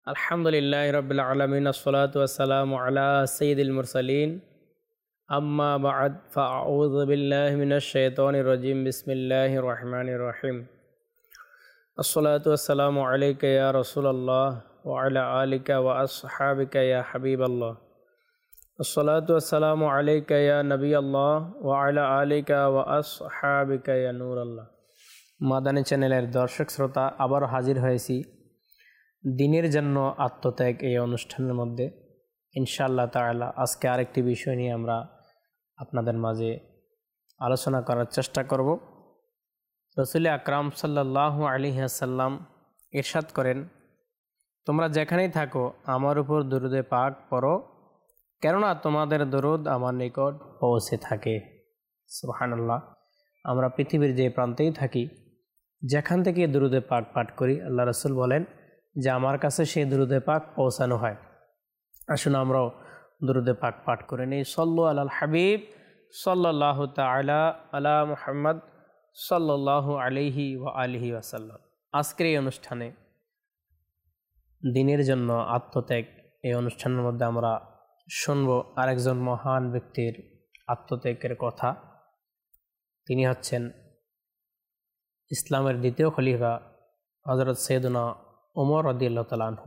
আলহামদুলিল্লাহ রবিল আলমিন আসসালাতু ওয়াসসালামু আলা সাইয়্যিদিল মুরসালিন আম্মা বা'দ ফাআউযু বিল্লাহি মিনাশ শাইতানির রাজিম বিসমিল্লাহির রহমানির রহিম আসসালাতু ওয়াসসালামু আলাইকা ইয়া রাসূলুল্লাহ ওয়া আলা আলিকা ওয়া আসহাবিকা ইয়া হাবিবাল্লাহ আসসালাতু ওয়াসসালামু আলাইকা ইয়া নবিয়াল্লাহ ওয়া আলা আলিকা ওয়া আসহাবিকা ইয়া নূরাল্লাহ। মাদানী চ্যানেলের দর্শক শ্রোতা, আবারও হাজির হয়েছি দিনের জন্য আত্মত্যাগ এই অনুষ্ঠানের মধ্যে। ইনশাআল্লাহ তাআলা আজকে আরেকটি বিষয় নিয়ে আমরা আপনাদের মাঝে আলোচনা করার চেষ্টা করব। রাসূল আকরাম সাল্লাল্লাহু আলাইহি ওয়াসাল্লাম ইরশাদ করেন, তোমরা যেখানেই থাকো আমার উপর দুরূদে পাক পড়ো, কেননা তোমাদের দরুদ আমার নিকট পৌঁছে থাকে। সুবহানাল্লাহ। আমরা পৃথিবীর যে প্রান্তেই থাকি, যেখান থেকে দুরূদে পাক পাঠ করি, আল্লাহ রাসূল বলেন যে আমার কাছে সেই দুরূদে পাক পৌঁছানো হয়। আসুন আমরাও দুরূদে পাক পাঠ করে নিই। সল্লু আলাল হাবিব সাল্লাল্লাহু তাআলা আলা মুহাম্মদ সাল্লাল্লাহু আলাইহি ওয়া আলিহি ওয়াসাল্লাম। আজকের এই অনুষ্ঠানে দিনের জন্য আত্মত্যাগ এই অনুষ্ঠানের মধ্যে আমরা শুনব আরেকজন মহান ব্যক্তির আত্মত্যাগের কথা। তিনি হচ্ছেন ইসলামের দ্বিতীয় খলিফা হযরত সাইয়েদনা ওমর রাদিয়াল্লাহু তাআলা আনহু।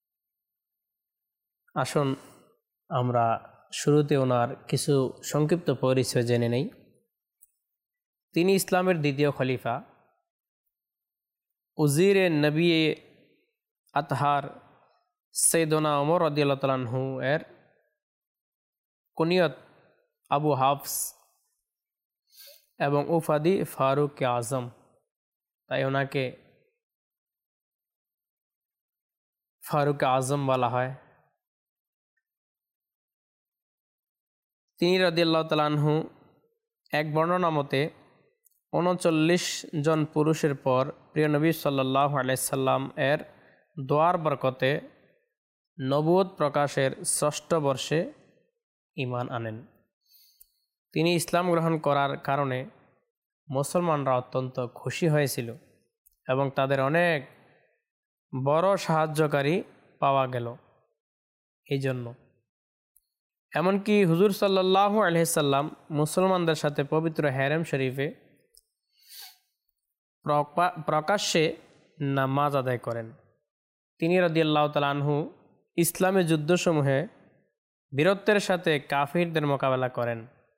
আসুন আমরা শুরুতে ওনার কিছু সংক্ষিপ্ত পরিচয় জেনে নেই। তিনি ইসলামের দ্বিতীয় খলিফা, উজিরে নবী আতহার সাইয়েদনা ওমর রাদিয়াল্লাহু তাআলা আনহু এর কুনিয়ত আবু হাফস এবং উপাধি ফারুক আজম, তাই ওনাকে ফারুক আজম বলা হয়। তিনি রাদিয়াল্লাহু তাআলা আনহু এক বর্ণনা মতে ৩৯ জন পুরুষের পর প্রিয় নবী সাল্লাল্লাহু আলাইহি সাল্লাম এর দোয়ার বরকতে নবুয়ত প্রকাশের ৬ষ্ঠ বর্ষে ঈমান আনেন। তিনি ইসলাম গ্রহণ করার কারণে মুসলমানরা অত্যন্ত খুশি হয়েছিল এবং তাদের অনেক বড় সাহায্যকারী পাওয়া গেল। এই জন্য এমনকি হুজুর সাল্লাল্লাহু আলাইহি সাল্লাম মুসলমানদের সাথে পবিত্র হেরেম শরীফে প্রকাশ্যে নামাজ আদায় করেন। তিনি রাদিয়াল্লাহু তাআলা আনহু ইসলামী যুদ্ধসমূহে বীরত্বের সাথে কাফিরদের মোকাবেলা করেন।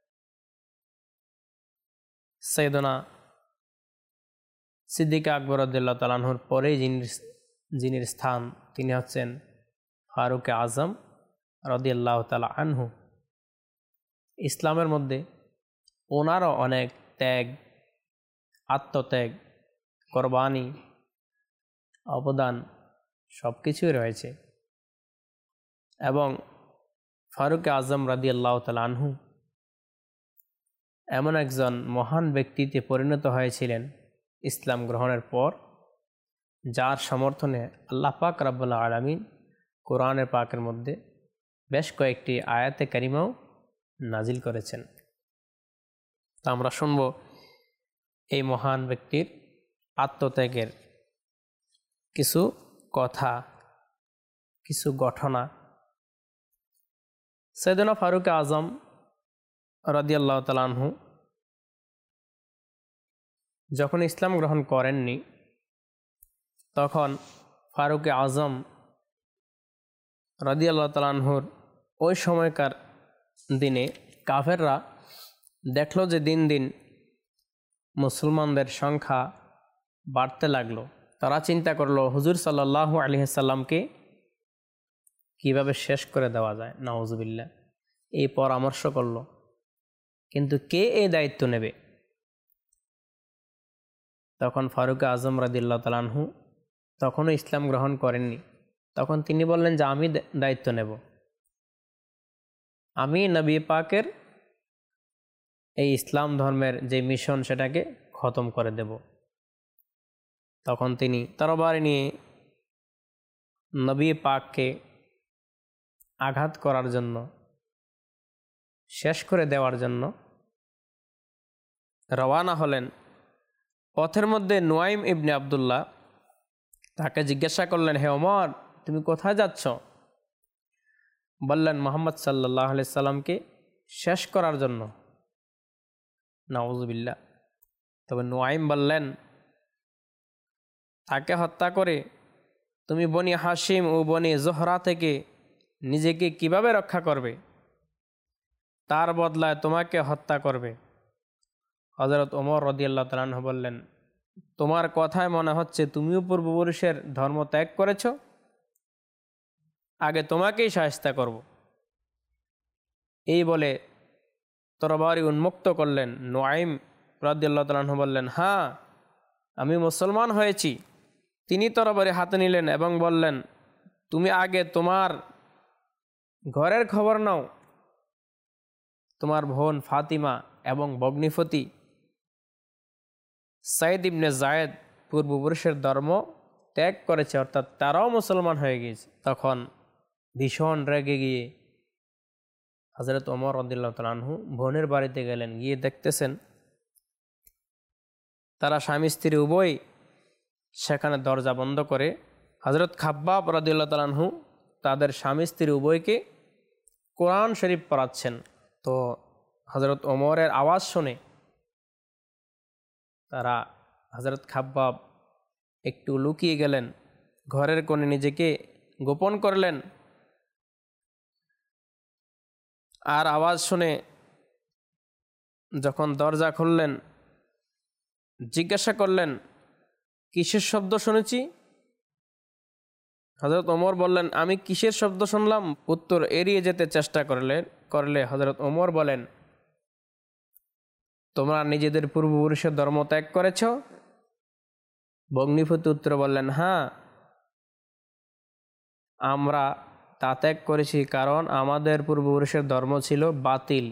সাইয়েদনা সিদ্দিক আকবর রাদিয়াল্লাহু তাআলা আনহুর পরেই যিনি স্থান, তিনি হচ্ছেন ফারুক আজম রাদিয়াল্লাহু তাআলা আনহু। ইসলামের মধ্যে ওনারও অনেক ত্যাগ, আত্মত্যাগ, কোরবানি, অবদান সব কিছুই রয়েছে এবং ফারুক আজম রাদিয়াল্লাহু তাআলা আনহু এমন একজন মহান ব্যক্তিতে পরিণত হয়েছিলেন ইসলাম গ্রহণের পর, যার সমর্থনে আল্লাহ পাক রব্বুল আলামিন কোরআনের পাকের মধ্যে বেশ কয়েকটি আয়াতে কারিমাও নাজিল করেছেন। তা আমরা শুনব এই মহান ব্যক্তির আত্মত্যাগের কিছু কথা, কিছু ঘটনা। সাইয়েদনা ফারুক আজম রাদিয়াল্লাহু তাআলা আনহু যখন ইসলাম গ্রহণ করেননি, তখন ফারুক আজম রাদিয়াল্লাহু তাআলা আনহুর ওই সময়কার দিনে কাফেররা দেখল যে দিন দিন মুসলমানদের সংখ্যা বাড়তে লাগলো। তারা চিন্তা করলো হুজুর সাল্লাল্লাহু আলাইহি সাল্লামকে কীভাবে শেষ করে দেওয়া যায়, নাউজুবিল্লাহ। এই পরামর্শ করলো, কিন্তু কে এই দায়িত্ব নেবে? তখন ফারুক আজম রাদিয়াল্লাহু তাআলা আনহু তখনও ইসলাম গ্রহণ করেননি। তখন তিনি বললেন যে আমি দায়িত্ব নেব, আমি নবী পাকের এই ইসলাম ধর্মের যে মিশন সেটাকে খতম করে দেব। তখন তিনি তরবারি নিয়ে নবী পাককে আঘাত করার জন্য, শেষ করে দেওয়ার জন্য রওয়ানা হলেন। পথের মধ্যে নুয়াইম ইবনে আবদুল্লাহ তাকে জিজ্ঞাসা করলেন, হে ওমর, তুমি কোথায় যাচ্ছ? বললেন, মুহাম্মদ সাল্লাল্লাহু আলাইহি সাল্লামকে শেষ করার জন্য। নাউযুবিল্লাহ। তবে নুআইম বললেন, তাকে হত্যা করে তুমি বনি হাশিম ও বনি জোহরা থেকে নিজেকে কিভাবে রক্ষা করবে? তার বদলায় তোমাকে হত্যা করবে। হযরত ওমর রাদিয়াল্লাহু তাআলা আনহু বললেন, তোমার কথায় মনে হচ্ছে তুমিও পূর্বপুরুষের ধর্ম ত্যাগ করেছ, আগে তোমাকেই শায়েস্তা করব। এই বলে তরবারি উন্মুক্ত করলেন। নুআইম রাদিয়াল্লাহু তাআলা আনহু বললেন, হ্যাঁ, আমি মুসলমান হয়েছি। তিনি তরবারি হাতে নিলেন এবং বললেন, তুমি আগে তোমার ঘরের খবর নাও। তোমার বোন ফাতিমা এবং ভগ্নিপতি সাইদ ইবনে যায়েদ পূর্বপুরুষের ধর্ম ত্যাগ করেছে, অর্থাৎ তারাও মুসলমান হয়ে গিয়েছে। তখন ভীষণ রেগে গিয়ে হযরত ওমর রাদিয়াল্লাহু তাআলা আনহু বোনের বাড়িতে গেলেন। গিয়ে দেখতেছেন তারা স্বামী স্ত্রী উভয় সেখানে দরজা বন্ধ করে হযরত খাব্বাব রাদিয়াল্লাহু তাআলা আনহু তাদের স্বামী স্ত্রী উভয়কে কোরআন শরীফ পড়াচ্ছেন। তো হযরত ওমরের আওয়াজ শুনে তারা হযরত খাব্বাব একটু লুকিয়ে গেলেন, ঘরের কোণে নিজেকে গোপন করলেন। আর আওয়াজ শুনে যখন দরজা খুললেন, জিজ্ঞাসা করলেন, কিসের শব্দ শুনেছি? হযরত ওমর বললেন, আমি কিসের শব্দ শুনলাম? উত্তর এড়িয়ে যেতে চেষ্টা করলে হযরত ওমর বলেন, তোমরা নিজেদের পূর্বপুরুষের ধর্ম ত্যাগ করেছ? ভগ্নিপতি উত্তর বললেন, হ্যাঁ, আমরা তা ত্যাগ করেছি, কারণ আমাদের পূর্বপুরুষের ধর্ম ছিল বাতিল,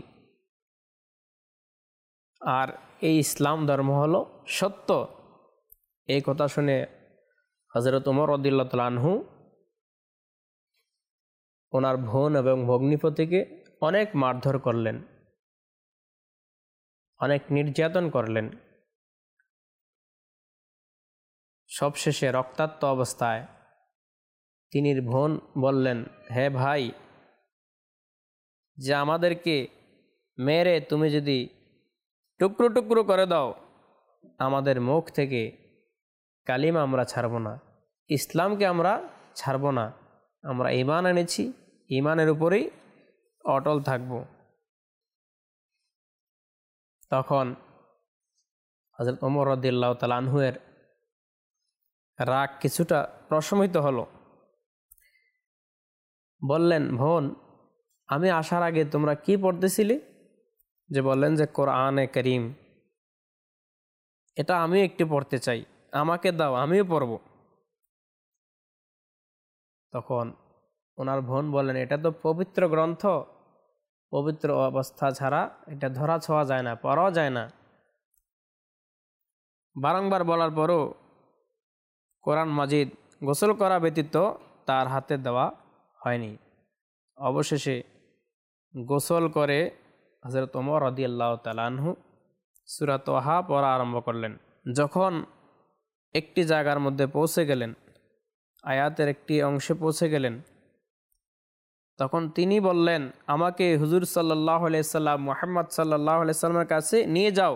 আর এই ইসলাম ধর্ম হলো সত্য। এই কথা শুনে হযরত ওমর রাদিয়াল্লাহু তাআলা আনহু ওনার বোন এবং ভগ্নিপতিকে অনেক মারধর করলেন, অনেক নির্যাতন করলেন। সবশেষে রক্তাক্ত অবস্থায় তিনি বোন বললেন, হে ভাই, যে আমাদেরকে মেরে তুমি যদি টুকরো টুকরো করে দাও, আমাদের মুখ থেকে কালিমা আমরা ছাড়ব না, ইসলামকে আমরা ছাড়ব না, আমরা ঈমান এনেছি, ঈমানের উপরেই অটল থাকব। তখন হযরত ওমর রাদিয়াল্লাহু তাআলা আনহু এর রাগ কিছুটা প্রশমিত হলো। বললেন, বোন, আমি আসার আগে তোমরা কি পড়তেছিলে? যে বললেন যে কোরআনে কারীম, এটা আমি একটু পড়তে চাই, আমাকে দাও, আমিও পড়ব। তখন ওনার বোন বললেন, এটা তো পবিত্র গ্রন্থ, পবিত্র অবস্থা ছাড়া এটা ধরা ছোঁয়া যায় না, পড়াও যায় না। বারংবার বলার পরও কোরআন মাজিদ গোসল করা ব্যতীত তার হাতে দেওয়া হয়নি। অবশেষে গোসল করে হযরত ওমর রাদিয়াল্লাহু তাআলা আনহু সূরা তাহা পড়া আরম্ভ করলেন। যখন একটি জায়গার মধ্যে পৌঁছে গেলেন, আয়াতের একটি অংশে পৌঁছে গেলেন, তখন তিনি বললেন, আমাকে হুজুর সাল্লাল্লাহু আলাইহি সাল্লাম, মুহাম্মদ সাল্লাল্লাহু আলাইহি সাল্লামের কাছে নিয়ে যাও।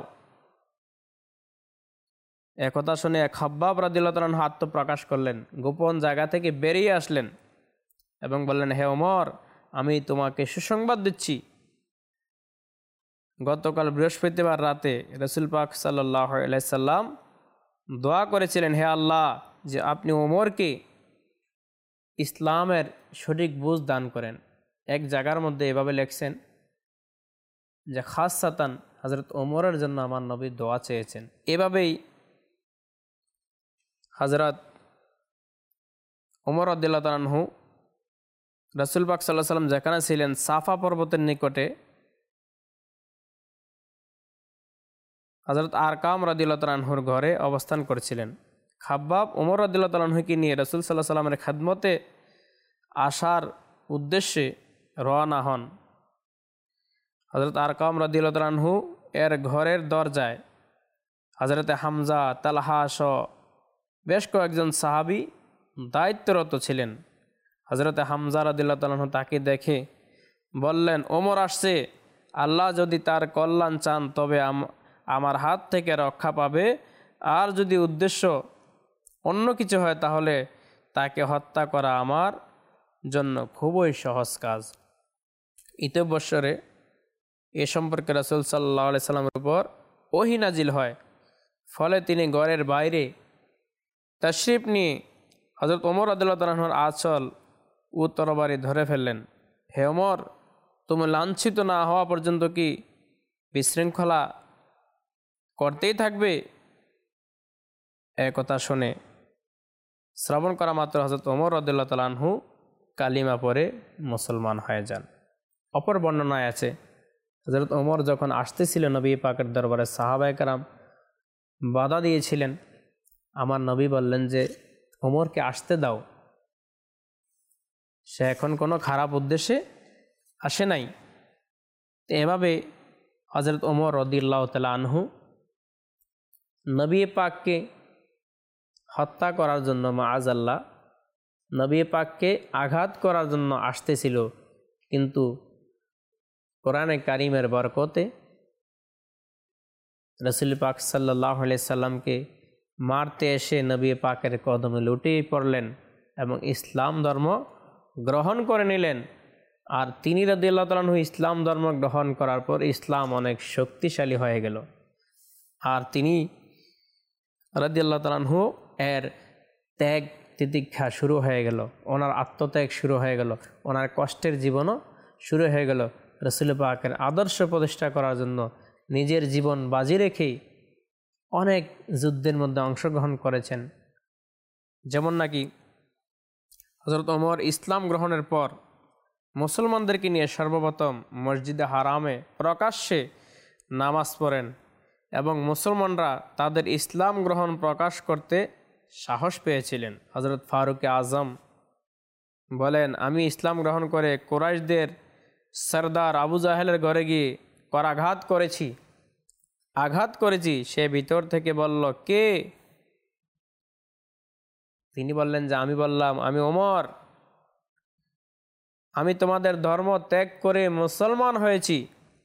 একথা শুনে খাব্বাব রাদিয়াল্লাহু তাআলা আনহু আত্মপ্রকাশ করলেন, গোপন জায়গা থেকে বেরিয়ে আসলেন এবং বললেন, হে ওমর, আমি তোমাকে সুসংবাদ দিচ্ছি, গতকাল বৃহস্পতিবার রাতে রাসূল পাক সাল্লাল্লাহু আলাইহি সাল্লাম দোয়া করেছিলেন, হে আল্লাহ, যে আপনি ওমরকে ইসলামের সঠিক বুঝ দান করেন। এক জায়গার মধ্যে এভাবে লেখছেন যে খাসসাতান হযরত ওমরের জন্য আমার নবী দোয়া চেয়েছেন। এভাবেই হযরত ওমর রাদিয়াল্লাহু তাআলা আনহু রাসূল পাক সাল্লাল্লাহু আলাইহি সাল্লাম যেখানে ছিলেন সাফা পর্বতের নিকটে হযরত আরকাম রাদিয়াল্লাহু তাআলা আনহুর ঘরে অবস্থান করেছিলেন। খাব্বাব ওমর রাদিয়াল্লাহু তাআলা আনহুকে নিয়ে রাসূল সাল্লাল্লাহু আলাইহি সাল্লামের খেদমতে আসার উদ্দেশ্যে রওনা হন। হযরত আরকাম রাদিয়াল্লাহু তাআলা আনহু এর ঘরের দরজায় হযরতে হামজা, তালহা সহ বেশ কয়েকজন সাহাবী দায়িত্বরত ছিলেন। হযরতে হামজা রাদিয়াল্লাহু তাআলা আনহু তাকে দেখে বললেন, ওমর আসছে, আল্লাহ যদি তার কল্যাণ চান তবে আমার হাত থেকে রক্ষা পাবে, আর যদি উদ্দেশ্য অন্য কিছু হয় তাহলে তাকে হত্যা করা আমার জন্য খুবই সহজ কাজ। ইতবৎসরে এ সম্পর্কে রাসূল সাল্লাল্লাহু আলাইহি সাল্লামের উপর ওহী নাজিল হয়। ফলে তিনি ঘরের বাইরে তাশরিফ নিয়ে হযরত ওমর রাদিয়াল্লাহু তাআলা আনহুর আঁচল ও তরবারি ধরে ফেললেন। হে ওমর, তুমি লাঞ্ছিত না হওয়া পর্যন্ত কি বিশৃঙ্খলা করতেই থাকবে? কথা শুনে শ্রবণ করা মাত্র হযরত ওমর রাদিয়াল্লাহু তাআলা আনহু কালিমা পড়ে মুসলমান হয়ে যান। অপর বর্ণনায় আছে, হযরত ওমর যখন আসতেছিল নবী পাকের দরবারে, সাহাবায়ে কেরাম বাধা দিয়েছিলেন। আমার নবী বললেন যে ওমরকে আসতে দাও, সে এখন কোনো খারাপ উদ্দেশ্যে আসে নাই। এভাবে হযরত ওমর রাদিয়াল্লাহু তাআলা আনহু নবী পাককে হত্যা করার জন্য, মাআযাল্লাহ নবী পাককে আঘাত করার জন্য আসতেছিল, কিন্তু কোরআনে কারিমের বরকতে রাসূল পাক সাল্লাল্লাহু আলাইহি সাল্লামকে মারতে এসে নবী পাকের কদমে লুটিয়ে পড়লেন এবং ইসলাম ধর্ম গ্রহণ করে নিলেন। আর তিনি রাদিয়াল্লাহু তাআলা আনহু ইসলাম ধর্ম গ্রহণ করার পর ইসলাম অনেক শক্তিশালী হয়ে গেল। আর তিনি রাদিয়াল্লাহু তাআলা আনহু এর ত্যাগ তিতিক্ষা শুরু হয়ে গেল, ওনার আত্মত্যাগ শুরু হয়ে গেল, ওনার কষ্টের জীবনও শুরু হয়ে গেল। রাসূল পাকের আদর্শ প্রতিষ্ঠা করার জন্য নিজের জীবন বাজি রেখেই অনেক যুদ্ধের মধ্যে অংশগ্রহণ করেছেন। যেমন নাকি হযরত ওমর ইসলাম গ্রহণের পর মুসলমানদেরকে নিয়ে সর্বপ্রথম মসজিদে হারামে প্রকাশ্যে নামাজ পড়েন এবং মুসলমানরা তাদের ইসলাম গ্রহণ প্রকাশ করতে সাহস পেয়েছিলেন। হযরত ফারুক আজম বলেন, আমি ইসলাম গ্রহণ করে কুরাইশদের সরদার আবু জাহেলের ঘরে গিয়ে আঘাত করেছি। সে ভিতর থেকে বলল, কে? তিনি বললেন যে আমি বললাম, আমি ওমর, আমি তোমাদের ধর্ম ত্যাগ করে মুসলমান হয়েছি।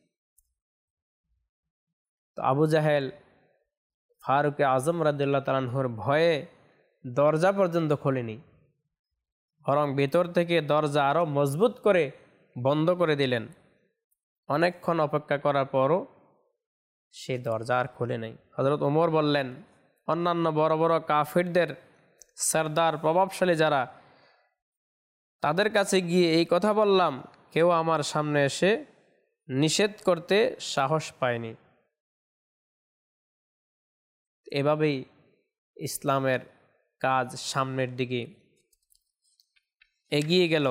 তো আবু জাহেল ফারুক আজম রাদিয়াল্লাহু তাআলা আনহুর ভয়ে দরজা পর্যন্ত খোলেনি, বরং ভেতর থেকে দরজা আরও মজবুত করে বন্ধ করে দিলেন। অনেকক্ষণ অপেক্ষা করার পরও সে দরজা আর খোলে নাই। হযরত ওমর বললেন, অন্যান্য বড় বড় কাফিরদের সরদার প্রভাবশালী যারা, তাদের কাছে গিয়ে এই কথা বললাম, কেউ আমার সামনে এসে নিষেধ করতে সাহস পায়নি। এভাবেই ইসলামের কাজ সামনের দিকে এগিয়ে গেল।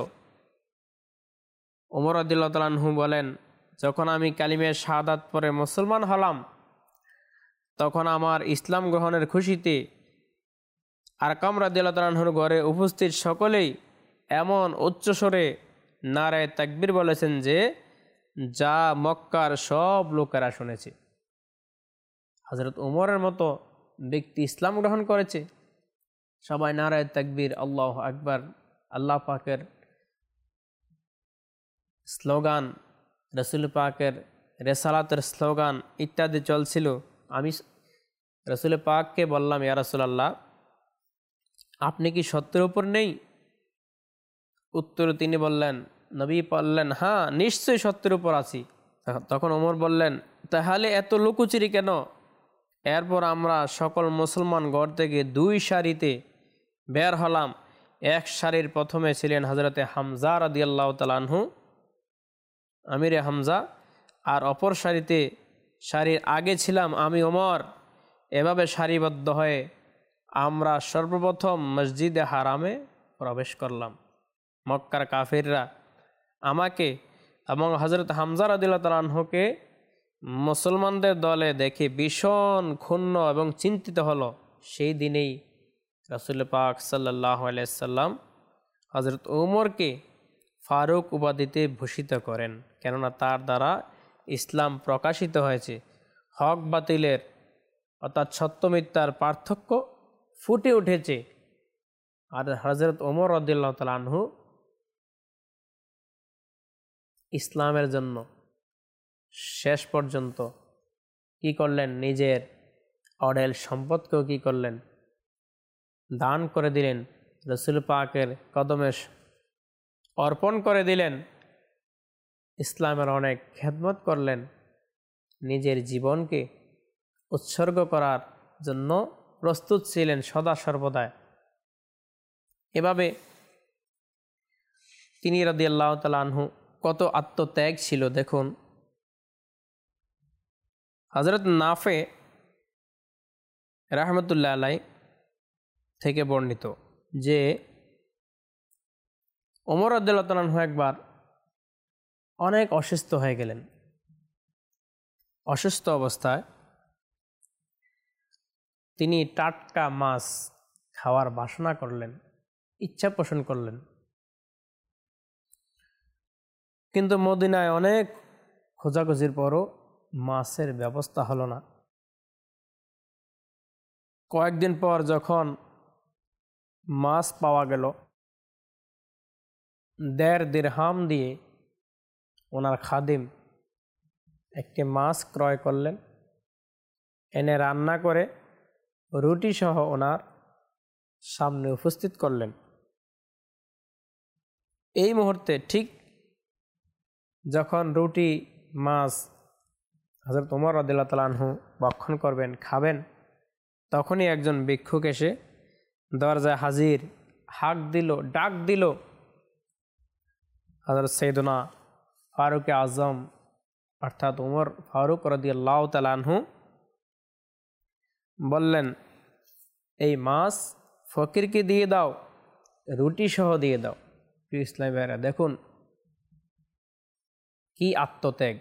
ওমর রাদিয়াল্লাহু তাআলা আনহু বলেন, যখন আমি কালিমে শাহাদাত পড়ে মুসলমান হলাম, তখন আমার ইসলাম গ্রহণের খুশিতে আরকাম রাদিয়াল্লাহু তাআলা আনহুর ঘরে উপস্থিত সকলেই এমন উচ্চস্বরে নারায়ে তাকবীর বলেছেন যে যা মক্কার সব লোকেরা শুনেছে। হযরত ওমরের মতো ব্যক্তি ইসলাম গ্রহণ করেছে, সবাই নারায়ে তাকবীর, আল্লাহু আকবার, আল্লাহ পাকের স্লোগান, রাসূল পাকের রেসালাতের স্লোগান ইত্যাদি চলছিল। আমি রাসূল পাককে বললাম, ইয়া রাসূলুল্লাহ, আপনি কি সত্যের উপর নেই? উত্তরে তিনি বললেন, নবী বললেন, হ্যাঁ, নিশ্চয়ই সত্যের উপর আছি। তখন ওমর বললেন, তাহলে এত লুকোচুরি কেন? এরপর আমরা সকল মুসলমান ঘর থেকে দুই সারিতে বের হলাম। এক সারির প্রথমে ছিলেন হযরতে হামজা রাদিয়াল্লাহু তাআলা আনহু, আমিরে হামজা, আর অপর সারির আগে ছিলাম আমি ওমর। এভাবে সারিবদ্ধ হয়ে আমরা সর্বপ্রথম মসজিদে হারামে প্রবেশ করলাম। মক্কার কাফিররা আমাকে এবং হযরত হামজা রাদিয়াল্লাহু তাআলা আনহুকে মুসলমানদের দলে দেখে ভীষণ ক্ষুণ্ণ এবং চিন্তিত হলো। সেই দিনেই রাসূল পাক সাল্লাল্লাহু আলাইহি সাল্লাম হযরত ওমরকে ফারুক উপাধিতে ভূষিত করেন, কেননা তার দ্বারা ইসলাম প্রকাশিত হয়েছে, হক বাতিলের অর্থাৎ সত্য মিথ্যার পার্থক্য ফুটে উঠেছে। আর হযরত ওমর রাদিয়াল্লাহু তাআলা আনহু ইসলামের জন্য শেষ পর্যন্ত কি করলেন, নিজের অঢেল সম্পদকেও কি করলেন, দান করে দিলেন, রসুল পাকের কদমে অর্পণ করে দিলেন, ইসলামের অনেক খেদমত করলেন, নিজের জীবনকে উৎসর্গ করার জন্য প্রস্তুত ছিলেন সদা সর্বদাই। এভাবে তিনি রাদিয়াল্লাহু তাআলা আনহু কত আত্মত্যাগ ছিল দেখুন। হযরত নাফে রাহমাতুল্লাহ আলাইহি থেকে বর্ণিত যে ওমর রাদিয়াল্লাহু তাআলা আনহু একবার অনেক অসুস্থ হয়ে গেলেন। অসুস্থ অবস্থায় তিনি টাটকা মাছ খাওয়ার বাসনা করলেন, ইচ্ছা পোষণ করলেন, কিন্তু মদিনায় অনেক খোঁজাখুঁজির পরও মাছের ব্যবস্থা হলো না। কয়েকদিন পর যখন মাছ পাওয়া গেল, 1.5 দিরহাম দিয়ে ওনার খাদিম একটি মাছ ক্রয় করলেন, এনে রান্না করে রুটি সহ ওনার সামনে উপস্থিত করলেন। এই মুহূর্তে ঠিক যখন রুটি মাছ হযরত ওমর রাদিয়াল্লাহু তাআলা আনহু ভক্ষণ করবেন, খাবেন, তখনই একজন ভিক্ষুক এসে দরজায় হাজির, ডাক দিল হযরত সাইয়েদনা ফারুক আজম অর্থাৎ ওমর ফারুক রাদিয়াল্লাহু তাআলা আনহু। বললেন, এই মাছ ফকিরকে দিয়ে দাও, রুটি সহ দিয়ে দাও। প্রিয় ইসলামী ভাইরা, দেখুন কি আত্মত্যাগ।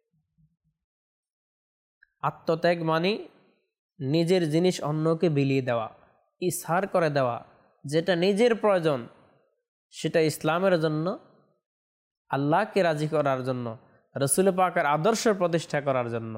আত্মত্যাগ মানে নিজের জিনিস অন্যকে বিলিয়ে দেওয়া, ইসহার করে দেওয়া, যেটা নিজের প্রয়োজন সেটা ইসলামের জন্য, আল্লাহকে রাজি করার জন্য, রসুল পাকের আদর্শ প্রতিষ্ঠা করার জন্য,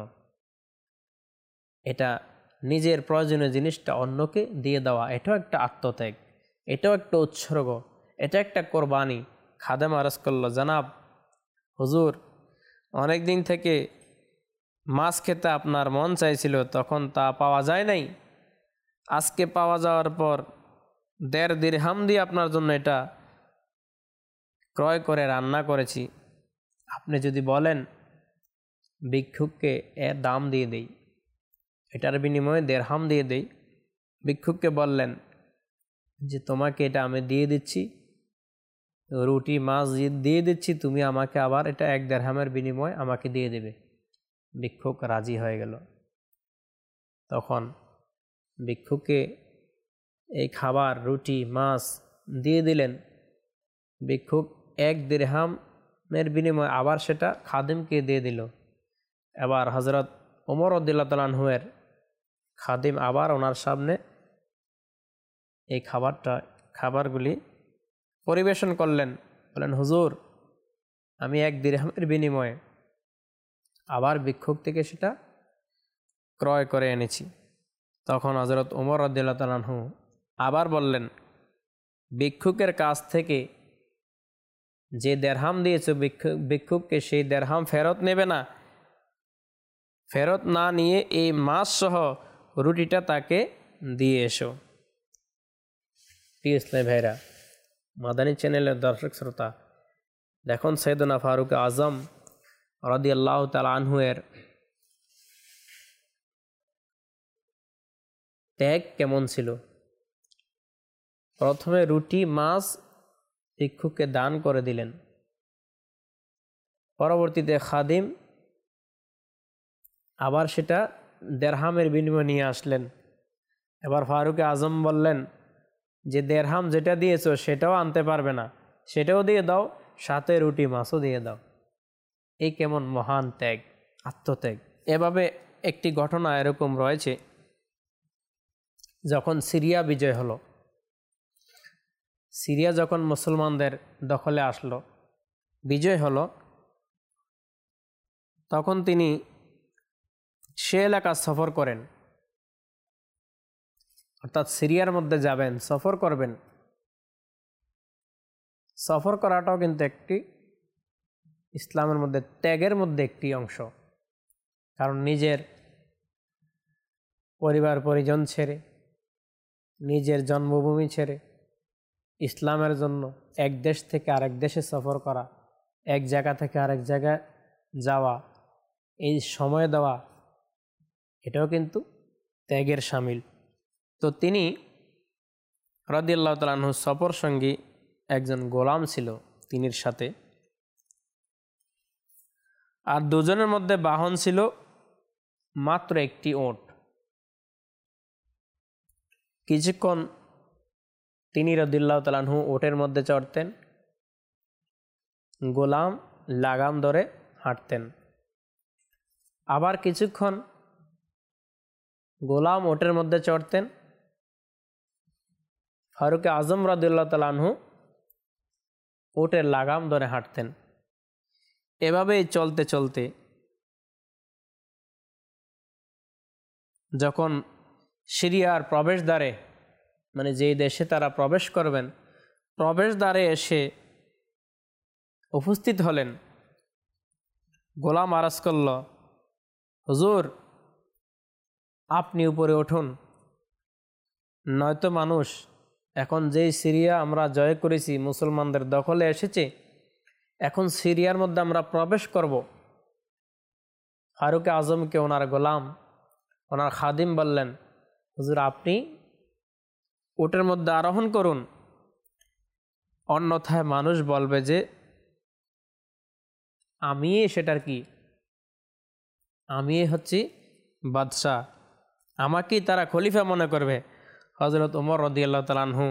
এটা নিজের প্রয়োজনীয় জিনিসটা অন্যকে দিয়ে দেওয়া, এটাও একটা আত্মত্যাগ, এটাও একটা উৎসর্গ, এটা একটা কোরবানি। খাদেম আরজ করল, জানাব হুজুর, অনেক দিন থেকে মাছ খেতে আপনার মন চাইছিল, তখন তা পাওয়া যায় নাই, আজকে পাওয়া যাওয়ার পর 1.5 দিরহাম দিয়ে আপনার জন্য এটা ক্রয় করে রান্না করেছি। আপনি যদি বলেন ভিক্ষুককে এর দাম দিয়ে দেই, এটার বিনিময়ে 1.5 দিরহাম দিয়ে দেই, ভিক্ষুককে বললেন যে তোমাকে এটা আমি দিয়ে দিচ্ছি, রুটি মাছ দিয়ে দিচ্ছি, তুমি আমাকে আবার এটা 1 দিরহামের বিনিময়ে আমাকে দিয়ে দেবে। ভিক্ষুক রাজি হয়ে গেল। তখন ভিক্ষুককে এই খাবার, রুটি মাছ দিয়ে দিলেন। ভিক্ষুক 1 দিরহামের বিনিময়ে আবার সেটা খাদিমকে দিয়ে দিল। এবার হযরত ওমর রাদিয়াল্লাহু তাআলা আনহুয়ের খাদিম আবার ওনার সামনে এই খাবারগুলি পরিবেশন করলেন। বলেন, হুজুর, আমি 1 দিরহামের বিনিময়ে আবার ভিক্ষুক থেকে সেটা ক্রয় করে এনেছি। তখন হযরত ওমর রাদিয়াল্লাহু তাআলা আনহু আবার বললেন, ভিক্ষুকের কাছ থেকে যে দিরহাম দিয়েছো, ভিক্ষুককে সেই দিরহাম ফেরত নেবে না, ফেরত না নিয়ে এই মাছ সহ রুটিটা তাকে দিয়ে এসো। প্রিয় ইসলামী ভাইরা, মাদানী চ্যানেলের দর্শক শ্রোতা, দেখুন সাইয়েদনা ফারুক আজম রাদিয়াল্লাহু তাআলা আনহুয়ের ত্যাগ কেমন ছিল। প্রথমে রুটি মাছ ভিক্ষুককে দান করে দিলেন, পরবর্তীতে খাদিম আবার সেটা দিরহামের বিনিময়ে নিয়ে আসলেন। এবার ফারুক আজম বললেন যে দিরহাম যেটা দিয়েছো সেটাও আনতে পারবে না, সেটাও দিয়ে দাও, সাথে রুটি মাছও দিয়ে দাও। এই কেমন মহান ত্যাগ, আত্মত্যাগ। এভাবে একটি ঘটনা এরকম রয়েছে, যখন সিরিয়া বিজয় হলো, সিরিয়া যখন মুসলমানদের দখলে আসলো, বিজয় হলো, তখন তিনি সে এলাকা সফর করেন, অর্থাৎ সিরিয়ার মধ্যে যাবেন, সফর করবেন। সফর করাটাও কিন্তু একটি ইসলামের মধ্যে ত্যাগের মধ্যে একটি অংশ। কারণ নিজের পরিবার পরিজন ছেড়ে, নিজের জন্মভূমি ছেড়ে ইসলামের জন্য এক দেশ থেকে আরেক দেশে সফর করা, এক জায়গা থেকে আরেক জায়গায় যাওয়া, এই সময় দেওয়া, এটাও কিন্তু ত্যাগের শামিল। তো তিনি রাদিয়াল্লাহু তাআলা আনহু সফর সঙ্গী একজন গোলাম ছিল তিনির সাথে, আর দুজনের মধ্যে বাহন ছিল মাত্র একটি ওট। কিছুক্ষণ তিনি রাদিয়াল্লাহু তাআলা আনহু ওটের মধ্যে চড়তেন, গোলাম লাগাম ধরে হাঁটতেন। আবার কিছুক্ষণ গোলাম ওটের মধ্যে চড়তেন, ফারুক আজম রাদিয়াল্লাহু তাআলা আনহু ওটের লাগাম ধরে হাঁটতেন। এভাবেই চলতে চলতে যখন সিরিয়ার প্রবেশদ্বারে, মানে যেই দেশে তারা প্রবেশ করবেন, প্রবেশদ্বারে এসে উপস্থিত হলেন, গোলাম আরজ করল, হুজুর আপনি উপরে উঠুন, নয়তো মানুষ এখন যেই সিরিয়া আমরা জয় করেছি, মুসলমানদের দখলে এসেছে, এখন সিরিয়ার মধ্যে আমরা প্রবেশ করব। ফারুক আজমকে ওনার গোলাম, ওনার খাদিম বললেন, হুজুর আপনি উটের মধ্যে আরোহণ করুন, অন্যথায় মানুষ বলবে যে আমি সেটার কি, আমি হচ্ছি বাদশাহ, আমাকেই তারা খলিফা মনে করবে। হযরত ওমর রাদিয়াল্লাহু তাআলা আনহু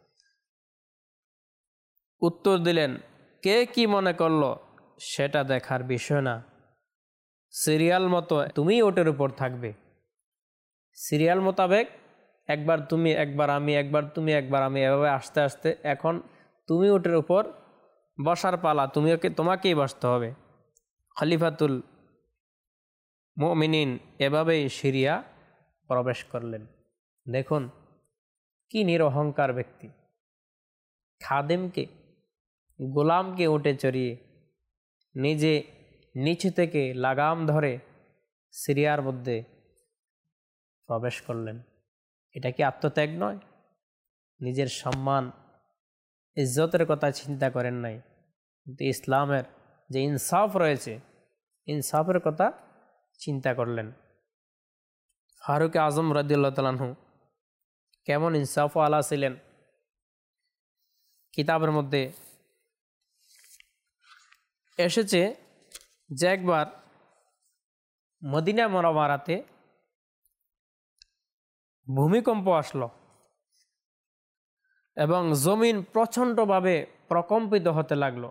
উত্তর দিলেন, কে কি মনে করলো সেটা দেখার বিষয় না, সিরিয়াল মতো তুমি ওটের উপর থাকবে, সিরিয়াল মোতাবেক একবার তুমি একবার আমি, একবার তুমি একবার আমি, এভাবে আস্তে আস্তে এখন তুমি ওটের উপর বসার পালা, তোমাকেই বসতে হবে। খলিফাতুল মুমিনিন এভাবেই সিরিয়া প্রবেশ করলেন। দেখুন কি নিরহংকার ব্যক্তি, খাদেমকে, গোলামকে উঠে চড়িয়ে নিজে নিচে থেকে লাগাম ধরে সিরিয়ার মধ্যে প্রবেশ করলেন। এটা কি আত্মত্যাগ নয়? নিজের সম্মান ইজ্জতের কথা চিন্তা করেন নাই, কিন্তু ইসলামের যে ইনসাফ রয়েছে, ইনসাফের কথা চিন্তা করলেন। ফারুক আজম রাদিয়াল্লাহু তাআলা আনহু কেমন ইনসাফওয়ালা ছিলেন, কিতাবের মধ্যে এসেছে যে একবার মদিনা মুনাওয়ারাতে ভূমিকম্প আসলো এবং জমিন প্রচণ্ডভাবে প্রকম্পিত হতে লাগলো।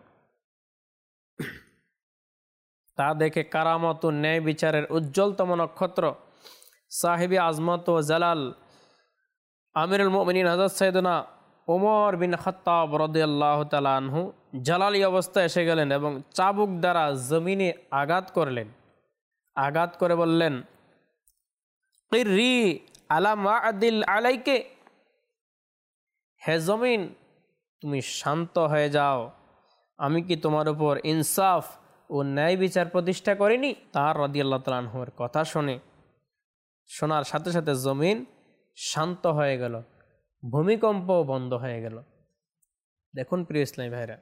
তা দেখে কারামত ও ন্যায় বিচারের উজ্জ্বলতম নক্ষত্র সাহেবী আজমত ও জালাল আমিরুল মুমিনিন হযরত সাইয়েদনা ওমর বিন খাত্তাব রাদিয়াল্লাহু তাআলা আনহু জালালি অবস্থায় এসে গেলেন এবং চাবুক দ্বারা জমিনে আঘাত করলেন। আঘাত করে বললেন, কিররি আলা মাআদিল আলাইকে, হে জমিন তুমি শান্ত হয়ে যাও, আমি কি তোমার উপর ইনসাফ ও ন্যায় বিচার প্রতিষ্ঠা করিনি? তার রাদিয়াল্লাহু তাআলা আনহুর কথা শোনার সাথে সাথে জমিন শান্ত হয়ে গেল, ভূমিকম্প বন্ধ হয়ে গেল। দেখুন প্রিয় ইসলামী ভাইরা,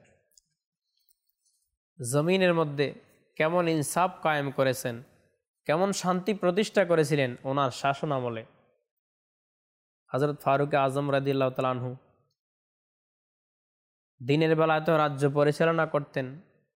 জমিনের মধ্যে কেমন ইনসাফ কায়েম করেছেন, কেমন শান্তি প্রতিষ্ঠা করেছিলেন ওনার শাসন আমলে। হযরত ফারুক আজম রাদিয়াল্লাহু তাআলা আনহু দিনের বেলায় তো রাজ্য পরিচালনা করতেন,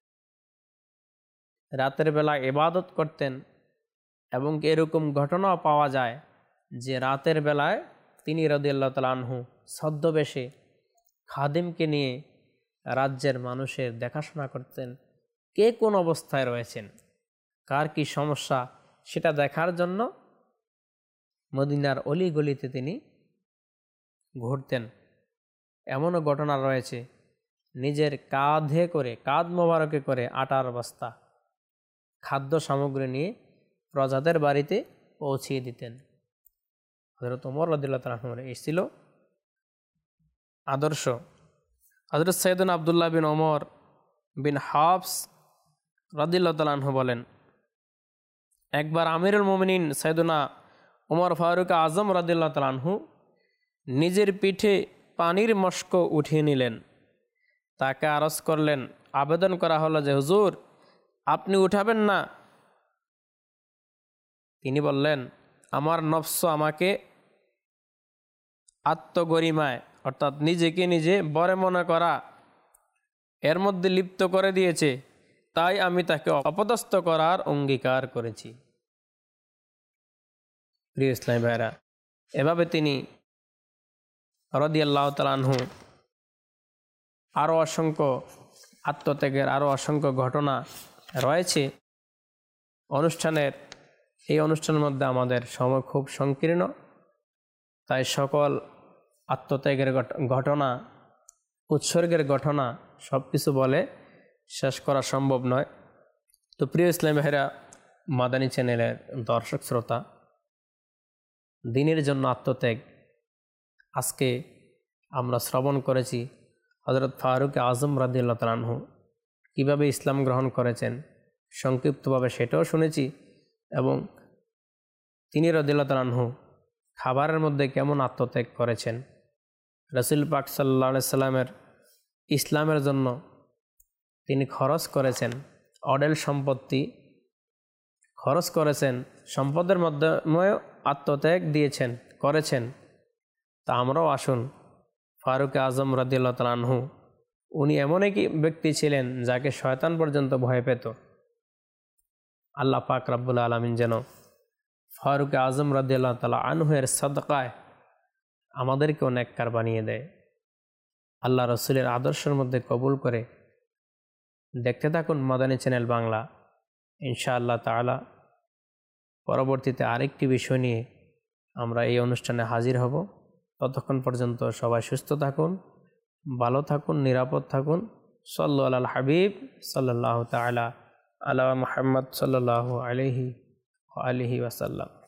রাতের বেলা ইবাদত করতেন, এবং এরকম ঘটনাও পাওয়া যায় যে রাতের বেলায় তিনি রাদিয়াল্লাহু তাআলা আনহু ছদ্মবেশে খাদিমকে নিয়ে রাজ্যের মানুষের দেখাশোনা করতেন, কে কোন অবস্থায় রয়েছেন, কার কি সমস্যা সেটা দেখার জন্য মদিনার অলিগলিতে তিনি ঘুরতেন। এমনও ঘটনা রয়েছে, নিজের কাঁধে করে, কাঁধ মোবারকে করে আটার বস্তা খাদ্য সামগ্রী নিয়ে প্রজাদের বাড়িতে পৌঁছিয়ে দিতেন। হযরত ওমর রাদিয়াল্লাহু তাআলা আনহু এসেছিল আদর্শ। হযরত সাইয়েদনা আব্দুল্লাহ বিন ওমর বিন হাফস রাদিয়াল্লাহু তাআলা আনহু বলেন, একবার আমিরুল মুমিনিন সাইয়েদনা ওমর ফারুক আজম রাদিয়াল্লাহু তাআলা আনহু নিজের পিঠে পানির মশক উঠিয়ে নিলেন। তাকে আরজ করলেন, আবেদন করা হলো যে হুজুর আপনি উঠাবেন না? তিনি বললেন, আমার নফস আমাকে আত্মগরিমায় অর্থাৎ নিজেকে নিজে বড় মনে করা এর মধ্যে লিপ্ত করে দিয়েছে, তাই আমি তাকে অপদস্থ করার অঙ্গীকার করেছি। প্রিয় ইসলামী ভাইরা, এভাবে তিনি রাদিয়াল্লাহু তাআলা আনহু আরও অসংখ্য আত্মত্যাগের আরও অসংখ্য ঘটনা রয়েছে। এই অনুষ্ঠানের মধ্যে আমাদের সময় খুব সংকীর্ণ, তাই সকল আত্মত্যাগের ঘটনা, উৎসর্গের ঘটনা সব কিছু বলে শেষ করা সম্ভব নয়। তো প্রিয় ইসলামী ভাইরা, মাদানী চ্যানেলের দর্শক শ্রোতা, দ্বীনের জন্য আত্মত্যাগ আজকে আমরা শ্রবণ করেছি হযরত ফারুক আজম রাদিয়াল্লাহু তাআলা আনহু কীভাবে ইসলাম গ্রহণ করেছেন, সংক্ষিপ্তভাবে সেটাও শুনেছি, এবং তিনি রাদিয়াল্লাহু তাআলা আনহু খাবারের মধ্যে কেমন আত্মত্যাগ করেছেন, রাসূল পাক সাল্লাল্লাহু আলাইহি সাল্লামের ইসলামের জন্য তিনি খরচ করেছেন, অঢেল সম্পত্তি খরচ করেছেন, সম্পদের মাধ্যমেও আত্মত্যাগ করেছেন। তা আমরাও আসুন ফারুক আজম রাদিয়াল্লাহু তাআলা আনহু, উনি এমন এক ব্যক্তি ছিলেন যাকে শয়তান পর্যন্ত ভয় পেত। আল্লাহ পাক রব্বুল আলামিন যেন ফারুক আজম রাদিয়াল্লাহু তাআলা আনহুর সাদকায় আমাদেরকেও নেককার বানিয়ে দেয়। আল্লাহ রসুলের আদর্শের মধ্যে কবুল করে। দেখতে থাকুন মাদানী চ্যানেল বাংলা। ইনশাআল্লাহ তাআলা পরবর্তীতে আরেকটি বিষয় নিয়ে আমরা এই অনুষ্ঠানে হাজির হব। ততক্ষণ পর্যন্ত সবাই সুস্থ থাকুন, ভালো থাকুন, নিরাপদ থাকুন। সাল্লু আলাল হাবিব সাল্লাল্লাহু তাআলা আলা মুহাম্মদ সাল্লাল্লাহু আলাইহি ওয়া আলিহি ওয়াসাল্লাম।